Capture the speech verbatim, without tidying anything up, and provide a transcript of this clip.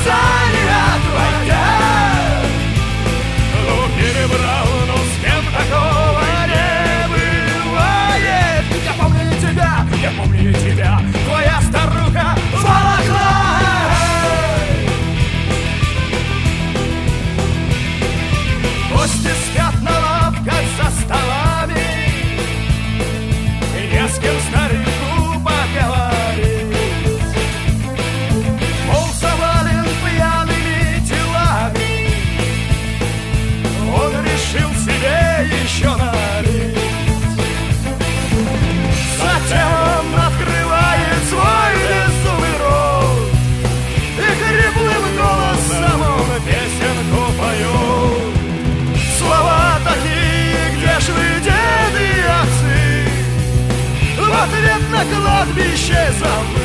наказания твоя. Ну, перебрал, но с кем такого не бывает. Я помню тебя, я помню тебя, твоя старуха волокла. Гости спят на лавках за столами, и не с кем старику поговорить. Пол завален пьяными телами, он решил себе еще налить. Затем открывает свой безумный рот и хриплым голосом он песенку поет. Слова такие, где ж вы, деды и отцы, в ответ на кладбище завы.